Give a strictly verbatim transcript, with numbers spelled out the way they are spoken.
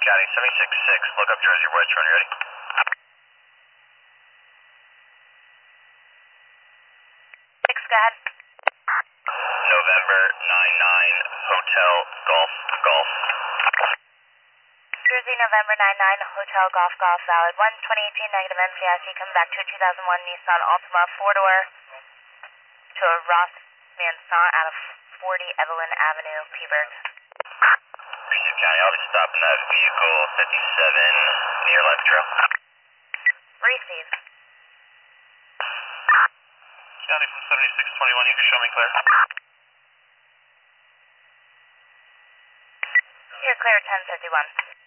County, seventy-six six, look up Jersey West, when you're ready. Six, go ahead. November nine nine, Hotel Golf Golf. Jersey, November nine nine, Hotel Golf Golf, valid. one twenty eighteen, negative M C I C, coming back to a two thousand one Nissan Altima four-door to a Ross Manson out of forty Evelyn Avenue, Peaburg. Houston County, I'll be stopping that vehicle fifty-seven near Left Trail. Receive. County from seventy-six twenty-one, you can show me clear. You're clear, ten fifty-one.